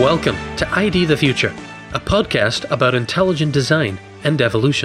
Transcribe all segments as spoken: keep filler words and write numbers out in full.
Welcome to I D the Future, a podcast about intelligent design and evolution.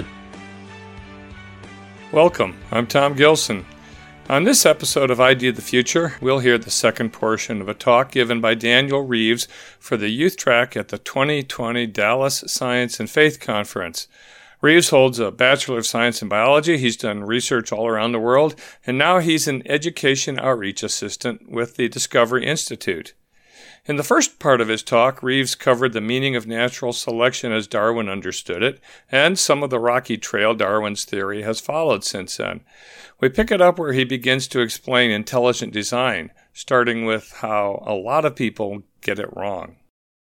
Welcome, I'm Tom Gilson. On this episode of I D the Future, we'll hear the second portion of a talk given by Daniel Reeves for the youth track at the twenty twenty Dallas Science and Faith Conference. Reeves holds a Bachelor of Science in Biology. He's done research all around the world, and now he's an education outreach assistant with the Discovery Institute. In the first part of his talk, Reeves covered the meaning of natural selection as Darwin understood it, and some of the rocky trail Darwin's theory has followed since then. We pick it up where he begins to explain intelligent design, starting with how a lot of people get it wrong.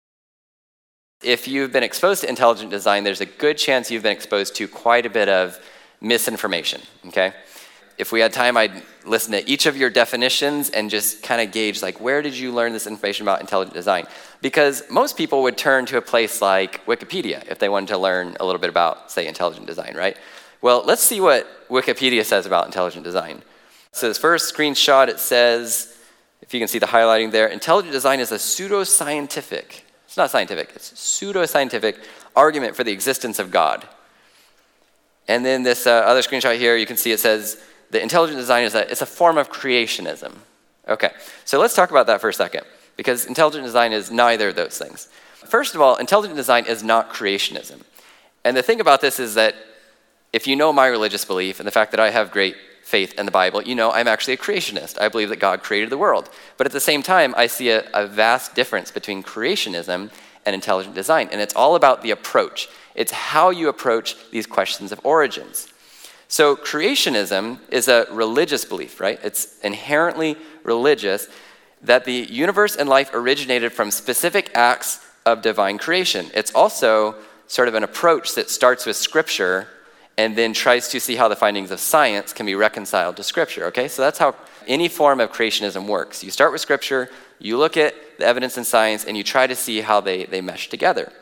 If you've been exposed to intelligent design, there's a good chance you've been exposed to quite a bit of misinformation, okay? If we had time, I'd listen to each of your definitions and just kind of gauge, like, where did you learn this information about intelligent design? Because most people would turn to a place like Wikipedia if they wanted to learn a little bit about, say, intelligent design, right? Well, let's see what Wikipedia says about intelligent design. So this first screenshot, it says, if you can see the highlighting there, intelligent design is a pseudoscientific, it's not scientific, it's pseudoscientific argument for the existence of God. And then this uh, other screenshot here, you can see it says, the intelligent design is a, it's a form of creationism. Okay, so let's talk about that for a second, because intelligent design is neither of those things. First of all, intelligent design is not creationism. And the thing about this is that if you know my religious belief and the fact that I have great faith in the Bible, you know I'm actually a creationist. I believe that God created the world. But at the same time, I see a, a vast difference between creationism and intelligent design. And it's all about the approach. It's how you approach these questions of origins. So creationism is a religious belief, right? It's inherently religious that the universe and life originated from specific acts of divine creation. It's also sort of an approach that starts with Scripture and then tries to see how the findings of science can be reconciled to Scripture, okay? So that's how any form of creationism works. You start with Scripture, you look at the evidence in science, and you try to see how they, they mesh together.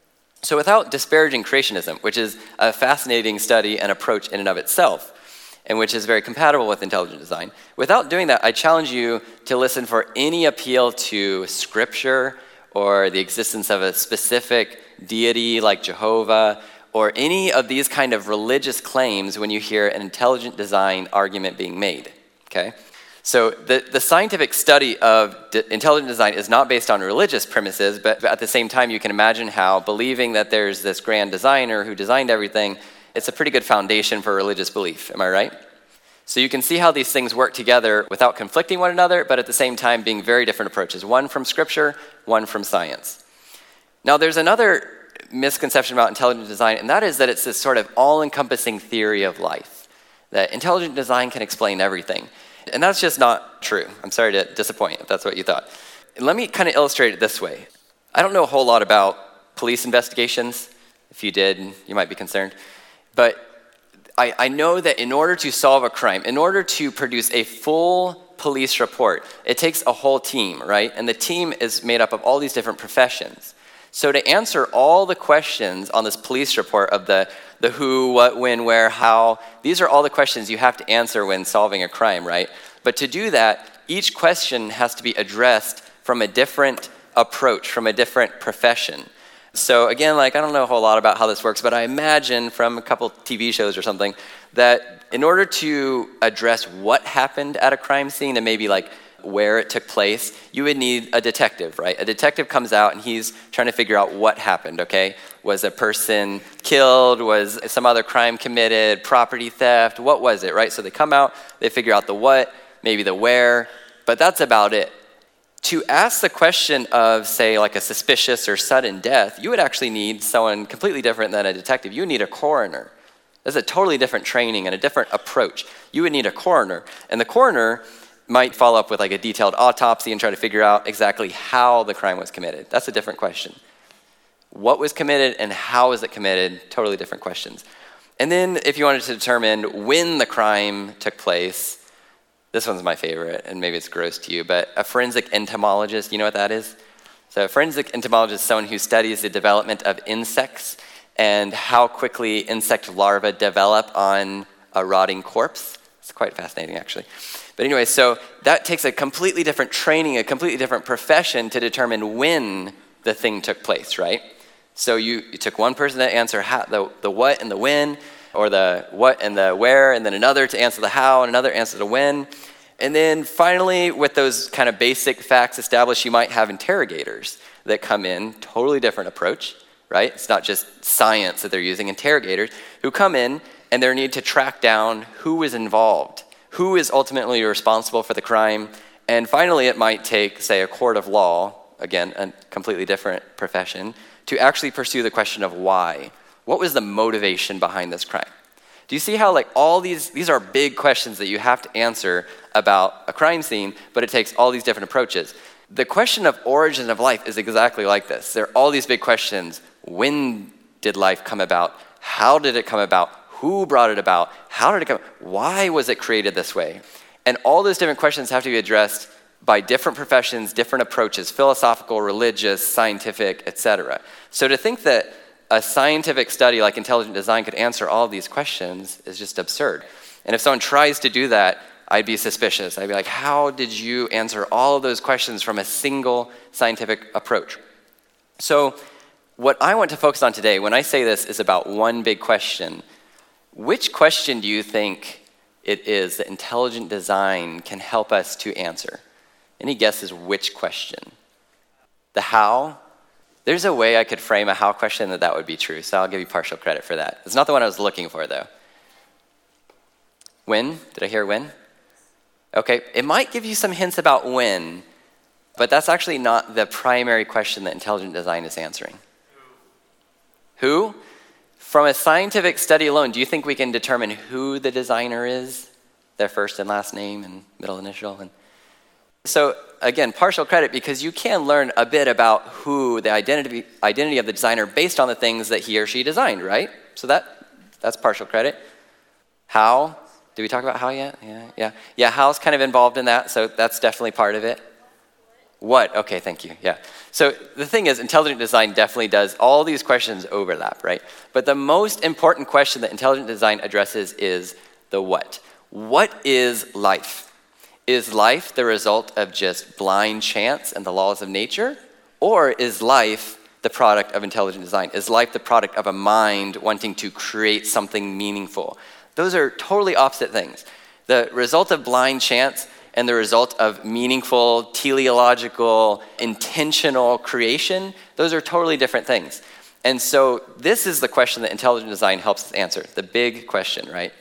So without disparaging creationism, which is a fascinating study and approach in and of itself, and which is very compatible with intelligent design, without doing that, I challenge you to listen for any appeal to Scripture or the existence of a specific deity like Jehovah, or any of these kind of religious claims when you hear an intelligent design argument being made, okay? So the, the scientific study of d- intelligent design is not based on religious premises, but at the same time you can imagine how believing that there's this grand designer who designed everything, it's a pretty good foundation for religious belief, am I right? So you can see how these things work together without conflicting one another, but at the same time being very different approaches, one from Scripture, one from science. Now there's another misconception about intelligent design, and that is that it's this sort of all-encompassing theory of life, that intelligent design can explain everything. And that's just not true. I'm sorry to disappoint if that's what you thought. Let me kind of illustrate it this way. I don't know a whole lot about police investigations. If you did, you might be concerned. But I, I know that in order to solve a crime, in order to produce a full police report, it takes a whole team, right? And the team is made up of all these different professions. So to answer all the questions on this police report of the, the who, what, when, where, how, these are all the questions you have to answer when solving a crime, right? But to do that, each question has to be addressed from a different approach, from a different profession. So again, like, I don't know a whole lot about how this works, but I imagine from a couple T V shows or something that in order to address what happened at a crime scene and maybe like where it took place, you would need a detective, right? A detective comes out and he's trying to figure out what happened, okay? Was a person killed? Was some other crime committed? Property theft? What was it, right? So they come out, they figure out the what, maybe the where, but that's about it. To ask the question of, say, like a suspicious or sudden death, you would actually need someone completely different than a detective. You would need a coroner. That's a totally different training and a different approach. You would need a coroner, and the coroner might follow up with like a detailed autopsy and try to figure out exactly how the crime was committed. That's a different question. What was committed and how was it committed? Totally different questions. And then if you wanted to determine when the crime took place, this one's my favorite, and maybe it's gross to you, but a forensic entomologist, you know what that is? So a forensic entomologist is someone who studies the development of insects and how quickly insect larvae develop on a rotting corpse. It's quite fascinating, actually. But anyway, so that takes a completely different training, a completely different profession to determine when the thing took place, right? So you, you took one person to answer how, the, the what and the when, or the what and the where, and then another to answer the how, and another answer the when. And then finally, with those kind of basic facts established, you might have interrogators that come in, totally different approach, right? It's not just science that they're using, interrogators who come in and they need to track down who is involved, who is ultimately responsible for the crime. And finally, it might take, say, a court of law, again, a completely different profession, to actually pursue the question of why. What was the motivation behind this crime? Do you see how like all these, these are big questions that you have to answer about a crime scene, but it takes all these different approaches. The question of origin of life is exactly like this. There are all these big questions. When did life come about? How did it come about? Who brought it about? How did it come? Why was it created this way? And all those different questions have to be addressed by different professions, different approaches, philosophical, religious, scientific, et cetera. So to think that a scientific study like intelligent design could answer all of these questions is just absurd. And if someone tries to do that, I'd be suspicious. I'd be like, how did you answer all of those questions from a single scientific approach? So what I want to focus on today, when I say this, is about one big question. Which question do you think it is that intelligent design can help us to answer? Any guesses which question? The how? There's a way I could frame a how question that that would be true, so I'll give you partial credit for that. It's not the one I was looking for, though. When? Did I hear when? Okay, it might give you some hints about when, but that's actually not the primary question that intelligent design is answering. Who? Who? From a scientific study alone, do you think we can determine who the designer is? Their first and last name and middle initial? And so again, partial credit because you can learn a bit about who the identity identity of the designer based on the things that he or she designed, right? So that that's partial credit. How? Did we talk about how yet? Yeah, yeah. Yeah, how's kind of involved in that, so that's definitely part of it. What? Okay, thank you. Yeah. So the thing is, intelligent design definitely does, all these questions overlap, right? But the most important question that intelligent design addresses is the what. What is life? Is life the result of just blind chance and the laws of nature? Or is life the product of intelligent design? Is life the product of a mind wanting to create something meaningful? Those are totally opposite things. The result of blind chance and the result of meaningful, teleological, intentional creation, those are totally different things. And so this is the question that intelligent design helps us answer, the big question, right?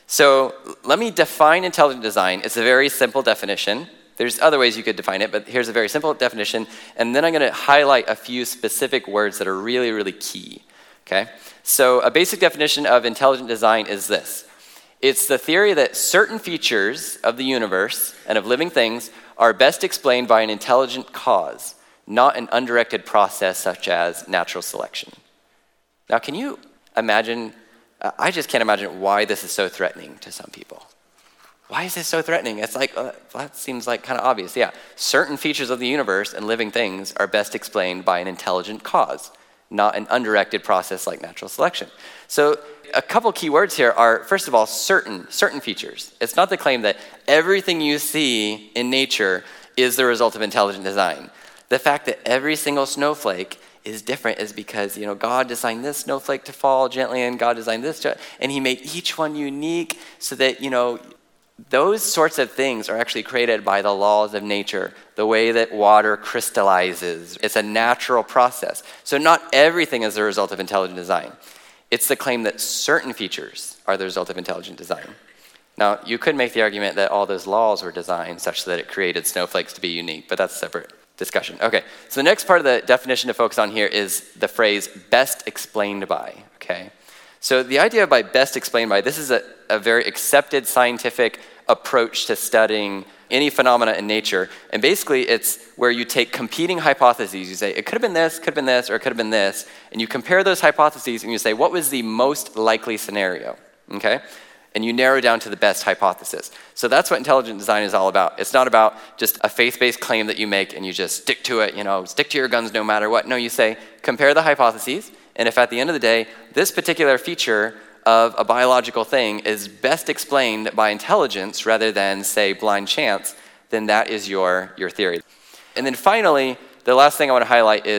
So let me define intelligent design. It's a very simple definition. There's other ways you could define it, but here's a very simple definition. And then I'm going to highlight a few specific words that are really, really key, okay? So a basic definition of intelligent design is this. It's the theory that certain features of the universe and of living things are best explained by an intelligent cause, not an undirected process such as natural selection. Now, can you imagine, uh, I just can't imagine why this is so threatening to some people. Why is this so threatening? It's like, uh, that seems like kind of obvious. Yeah, certain features of the universe and living things are best explained by an intelligent cause, not an undirected process like natural selection. So a couple key words here are, first of all, certain, certain features. It's not the claim that everything you see in nature is the result of intelligent design. The fact that every single snowflake is different is because, you know, God designed this snowflake to fall gently and God designed this, to, and he made each one unique so that, you know, those sorts of things are actually created by the laws of nature, the way that water crystallizes. It's a natural process. So not everything is the result of intelligent design. It's the claim that certain features are the result of intelligent design. Now, you could make the argument that all those laws were designed such that it created snowflakes to be unique, but that's a separate discussion. Okay, so the next part of the definition to focus on here is the phrase best explained by, okay? So the idea by best explained by, this is a, a very accepted scientific approach to studying any phenomena in nature. And basically it's where you take competing hypotheses. You say, it could have been this, could have been this, or it could have been this. And you compare those hypotheses and you say, what was the most likely scenario, okay? And you narrow down to the best hypothesis. So that's what intelligent design is all about. It's not about just a faith-based claim that you make and you just stick to it, you know, stick to your guns no matter what. No, you say, compare the hypotheses. And if at the end of the day, this particular feature of a biological thing is best explained by intelligence rather than, say, blind chance, then that is your, your theory. And then finally, the last thing I want to highlight is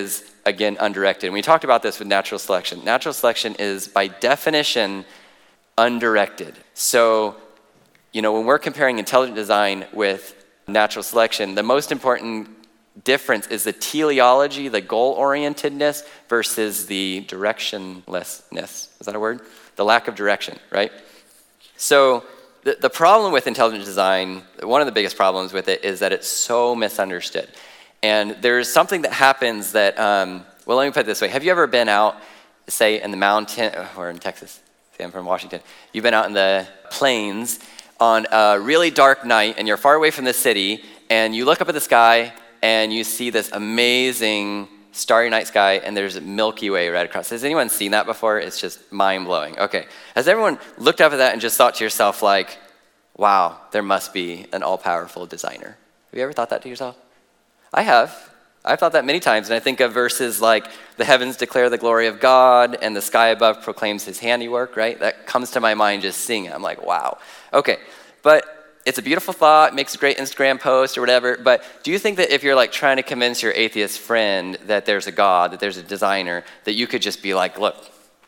again, undirected. And we talked about this with natural selection. Natural selection is, by definition, undirected. So, you know, when we're comparing intelligent design with natural selection, the most important difference is the teleology, the goal-orientedness, versus the directionlessness. Is that a word? The lack of direction, right? So the, the problem with intelligent design, one of the biggest problems with it is that it's so misunderstood. And there's something that happens that, um, well, let me put it this way. Have you ever been out, say, in the mountain, or in Texas? See, I'm from Washington. You've been out in the plains on a really dark night, and you're far away from the city, and you look up at the sky, and you see this amazing starry night sky, and there's a Milky Way right across. Has anyone seen that before? It's just mind-blowing. Okay. Has everyone looked up at that and just thought to yourself, like, wow, there must be an all-powerful designer? Have you ever thought that to yourself? I have. I've thought that many times, and I think of verses like, the heavens declare the glory of God, and the sky above proclaims his handiwork, right? That comes to my mind just seeing it. I'm like, wow. Okay, but it's a beautiful thought, makes a great Instagram post or whatever, but do you think that if you're like trying to convince your atheist friend that there's a God, that there's a designer, that you could just be like, look,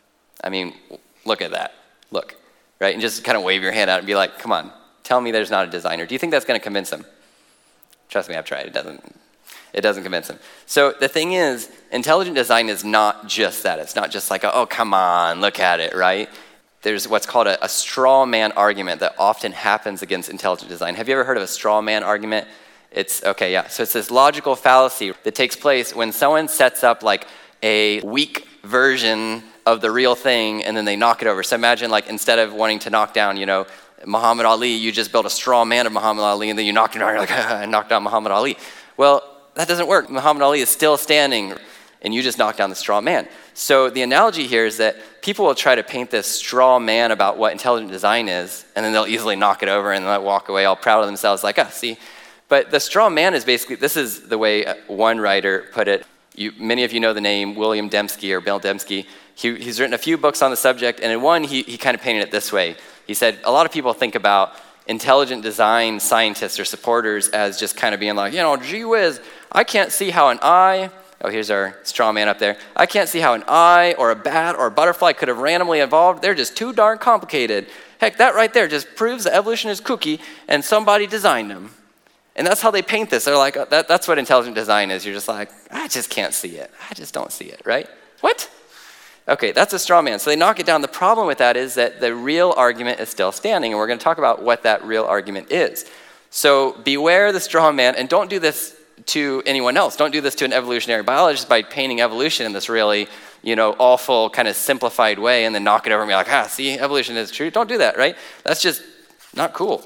I mean, look at that, look, right? And just kind of wave your hand out and be like, come on, tell me there's not a designer. Do you think that's going to convince him? Trust me, I've tried. It doesn't, it doesn't convince him. So the thing is, intelligent design is not just that. It's not just like, oh, come on, look at it, right? There's what's called a, a straw man argument that often happens against intelligent design. Have you ever heard of a straw man argument? It's, okay, yeah. So it's this logical fallacy that takes place when someone sets up like a weak version of the real thing and then they knock it over. So imagine like instead of wanting to knock down, you know, Muhammad Ali, you just built a straw man of Muhammad Ali and then you knocked it down, you're like, I knocked down Muhammad Ali. Well, that doesn't work. Muhammad Ali is still standing and you just knocked down the straw man. So the analogy here is that people will try to paint this straw man about what intelligent design is, and then they'll easily knock it over and they'll walk away all proud of themselves like, ah, see. But the straw man is basically, this is the way one writer put it. You, many of you know the name William Dembski or Bill Dembski. He, he's written a few books on the subject, and in one he, he kind of painted it this way. He said, a lot of people think about intelligent design scientists or supporters as just kind of being like, you know, gee whiz, I can't see how an eye... Oh, here's our straw man up there. I can't see how an eye or a bat or a butterfly could have randomly evolved. They're just too darn complicated. Heck, that right there just proves that evolution is kooky and somebody designed them. And that's how they paint this. They're like, oh, that, that's what intelligent design is. You're just like, I just can't see it. I just don't see it, right? What? Okay, that's a straw man. So they knock it down. The problem with that is that the real argument is still standing, and we're going to talk about what that real argument is. So beware the straw man, and don't do this to anyone else. Don't do this to an evolutionary biologist by painting evolution in this really, you know, awful kind of simplified way and then knock it over and be like, ah, see, evolution is true. Don't do that, right? That's just not cool.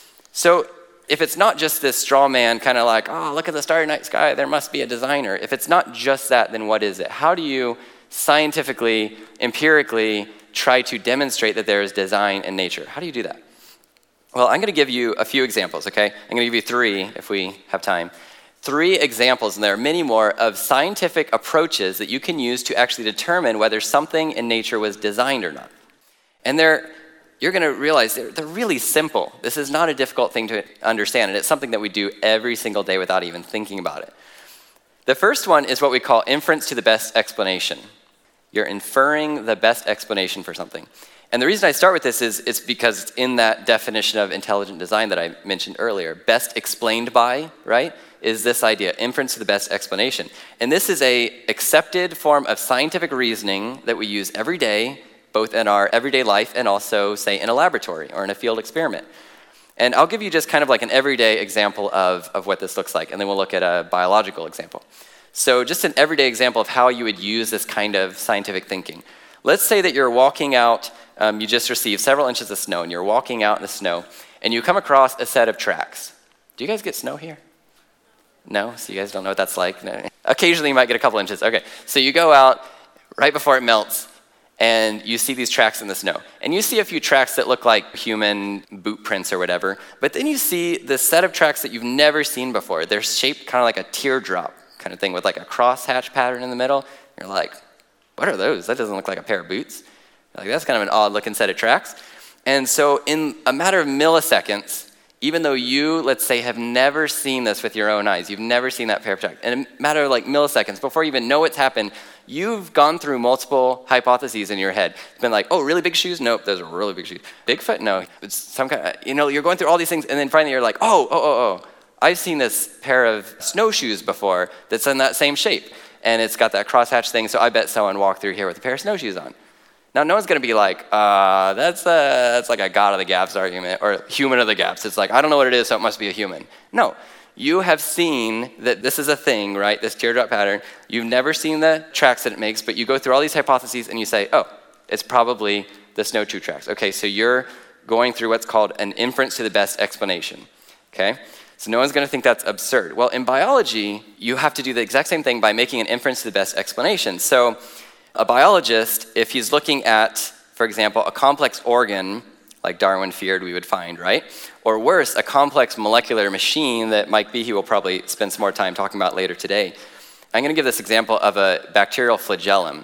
So if it's not just this straw man kind of like, oh, look at the starry night sky, there must be a designer. If it's not just that, then what is it? How do you scientifically, empirically try to demonstrate that there is design in nature? How do you do that? Well, I'm going to give you a few examples, okay? I'm going to give you three if we have time. Three examples, and there are many more, of scientific approaches that you can use to actually determine whether something in nature was designed or not. And they're, you're going to realize they're, they're really simple. This is not a difficult thing to understand, and it's something that we do every single day without even thinking about it. The first one is what we call inference to the best explanation. You're inferring the best explanation for something. And the reason I start with this is it's because it's in that definition of intelligent design that I mentioned earlier. Best explained by, right, is this idea, inference to the best explanation. And this is a accepted form of scientific reasoning that we use every day, both in our everyday life and also, say, in a laboratory or in a field experiment. And I'll give you just kind of like an everyday example of, of what this looks like, and then we'll look at a biological example. So just an everyday example of how you would use this kind of scientific thinking. Let's say that you're walking out, um, you just received several inches of snow, and you're walking out in the snow, and you come across a set of tracks. Do you guys get snow here? No? So you guys don't know what that's like? No. Occasionally you might get a couple inches. Okay, so you go out right before it melts, and you see these tracks in the snow. And you see a few tracks that look like human boot prints or whatever, but then you see this set of tracks that you've never seen before. They're shaped kind of like a teardrop kind of thing with like a crosshatch pattern in the middle. You're like, what are those? That doesn't look like a pair of boots. Like, that's kind of an odd looking set of tracks. And so in a matter of milliseconds, even though you, let's say, have never seen this with your own eyes, you've never seen that pair of tracks, in a matter of like milliseconds, before you even know it's happened, you've gone through multiple hypotheses in your head. It's been like, oh, really big shoes? Nope, those are really big shoes. Bigfoot? No. It's some kind of, you know, you're going through all these things, and then finally you're like, oh, oh, oh, oh. I've seen this pair of snowshoes before that's in that same shape, and it's got that crosshatch thing, so I bet someone walked through here with a pair of snowshoes on. Now, no one's going to be like, uh, that's, a, that's like a God of the gaps argument, or human of the gaps. It's like, I don't know what it is, so it must be a human. No, you have seen that this is a thing, right, this teardrop pattern. You've never seen the tracks that it makes, but you go through all these hypotheses and you say, oh, it's probably the snowshoe tracks. Okay, so you're going through what's called an inference to the best explanation, okay? So no one's going to think that's absurd. Well, in biology, you have to do the exact same thing by making an inference to the best explanation. So a biologist, if he's looking at, for example, a complex organ, like Darwin feared we would find, right? Or worse, a complex molecular machine that Mike Behe will probably spend some more time talking about later today. I'm going to give this example of a bacterial flagellum.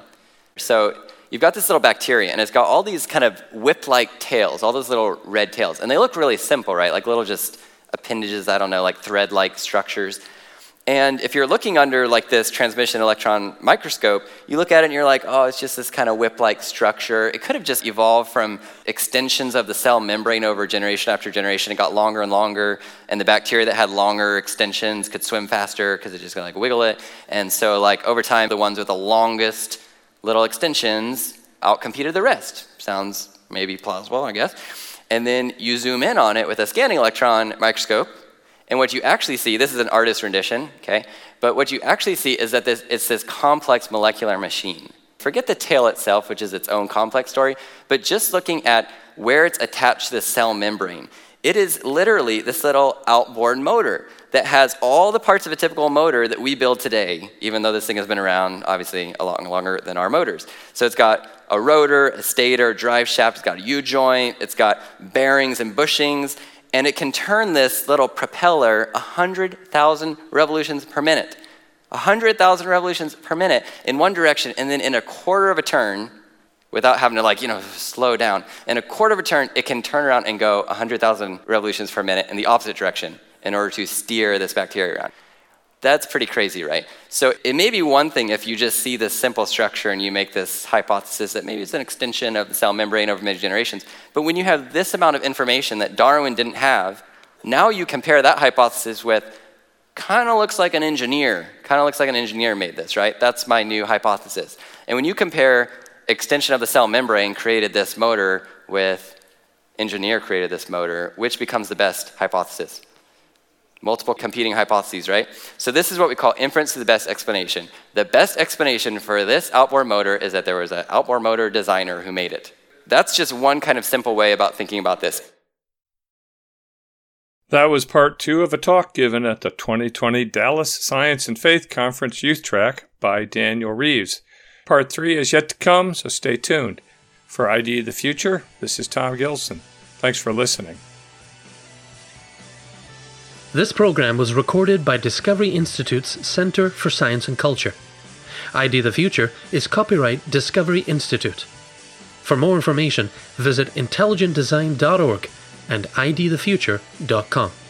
So you've got this little bacteria, and it's got all these kind of whip-like tails, all those little red tails. And they look really simple, right? Like little just appendages, I don't know, like thread-like structures. And if you're looking under like this transmission electron microscope, you look at it and you're like, oh, it's just this kind of whip-like structure. It could have just evolved from extensions of the cell membrane over generation after generation. It got longer and longer, and the bacteria that had longer extensions could swim faster because it just gonna like wiggle it. And so like over time, the ones with the longest little extensions outcompeted the rest. Sounds maybe plausible, I guess. And then you zoom in on it with a scanning electron microscope, and what you actually see, this is an artist's rendition, okay? But what you actually see is that this, it's this complex molecular machine. Forget the tail itself, which is its own complex story, but just looking at where it's attached to the cell membrane. It is literally this little outboard motor that has all the parts of a typical motor that we build today, even though this thing has been around, obviously, a lot longer than our motors. So it's got a rotor, a stator, drive shaft, it's got a U-joint, it's got bearings and bushings, and it can turn this little propeller one hundred thousand revolutions per minute. one hundred thousand revolutions per minute in one direction, and then in a quarter of a turn, without having to like, you know, slow down, in a quarter of a turn, it can turn around and go one hundred thousand revolutions per minute in the opposite direction in order to steer this bacteria around. That's pretty crazy, right? So it may be one thing if you just see this simple structure and you make this hypothesis that maybe it's an extension of the cell membrane over many generations. But when you have this amount of information that Darwin didn't have, now you compare that hypothesis with kind of looks like an engineer, kind of looks like an engineer made this, right? That's my new hypothesis. And when you compare extension of the cell membrane created this motor with engineer created this motor, which becomes the best hypothesis? Multiple competing hypotheses, right? So this is what we call inference to the best explanation. The best explanation for this outboard motor is that there was an outboard motor designer who made it. That's just one kind of simple way about thinking about this. That was part two of a talk given at the twenty twenty Dallas Science and Faith Conference Youth Track by Daniel Reeves. Part three is yet to come, so stay tuned. For I D the Future, this is Tom Gilson. Thanks for listening. This program was recorded by Discovery Institute's Center for Science and Culture. I D the Future is copyright Discovery Institute. For more information, visit intelligent design dot org and I D the future dot com.